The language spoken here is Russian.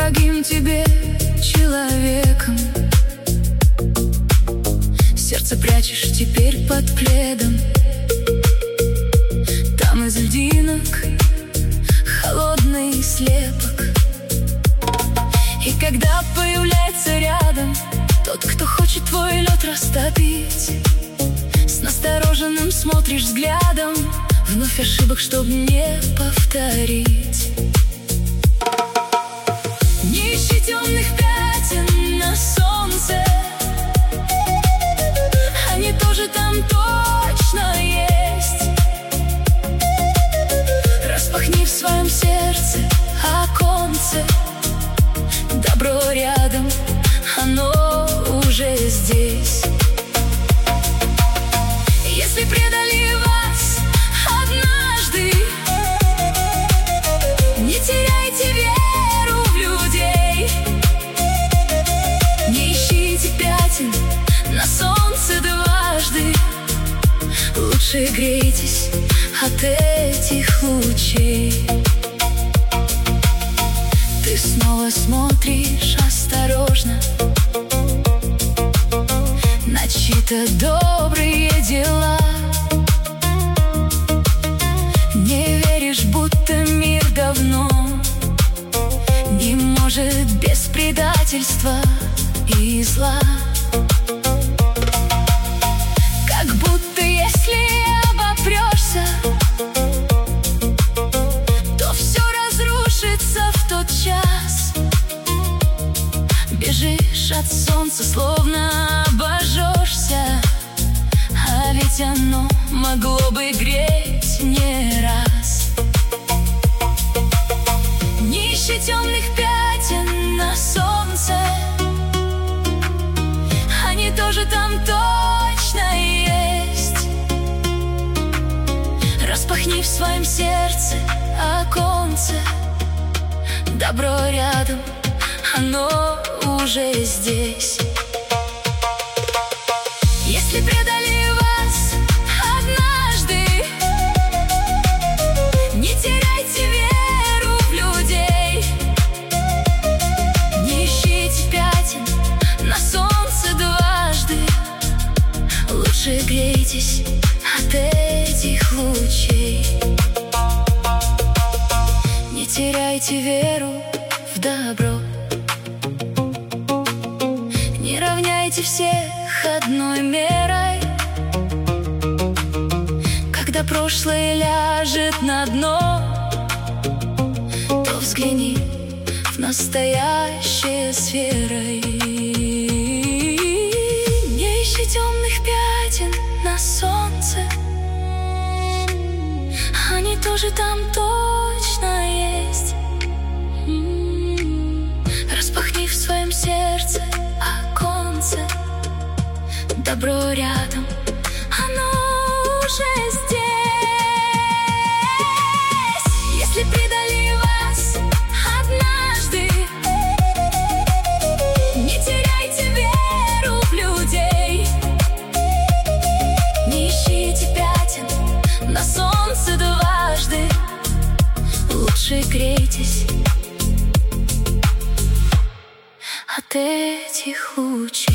дорогим тебе человеком. Сердце прячешь теперь под пледом. Там из льдинок холодный слепок. И когда появляется рядом тот, кто хочет твой лед растопить, с настороженным смотришь взглядом, вновь ошибок, чтоб не повторить. Не ищи темных пятен на солнце, они тоже там точно есть. Распахни в своем сердце оконце, добро рядом, оно уже здесь. Если предали вас однажды, не теряйте веру в людей. Не ищите пятен на солнце дважды, лучше грейтесь от этих лучей. Ты снова смотришь осторожно на чьи-то добрые дела. Не веришь, будто мир давно не может без предательства и зла. Как будто если обопрешься, то все разрушится в тот час. Бежишь от солнца, словно обожжешься, а ведь оно могло бы греть не раз. Не ищи темных пятен на солнце, они тоже там точно есть. Распахни в своем сердце оконце, добро рядом, оно уже здесь. Если предали вас однажды, не теряйте веру в людей. Не ищите пятен на солнце дважды, лучше грейтесь от этих лучей. Не теряйте веру в добро, не равняйте всех одной мерой. Когда прошлое ляжет на дно, то взгляни в настоящее с верой. Не ищи темных пятен на солнце, они тоже там точно есть. Распахни в своем сердце оконце, добро рядом, оно уже здесь. Если предали вас однажды, не теряйте веру в людей. Не ищите пятен на солнце дважды, лучше грейтесь от этих лучей.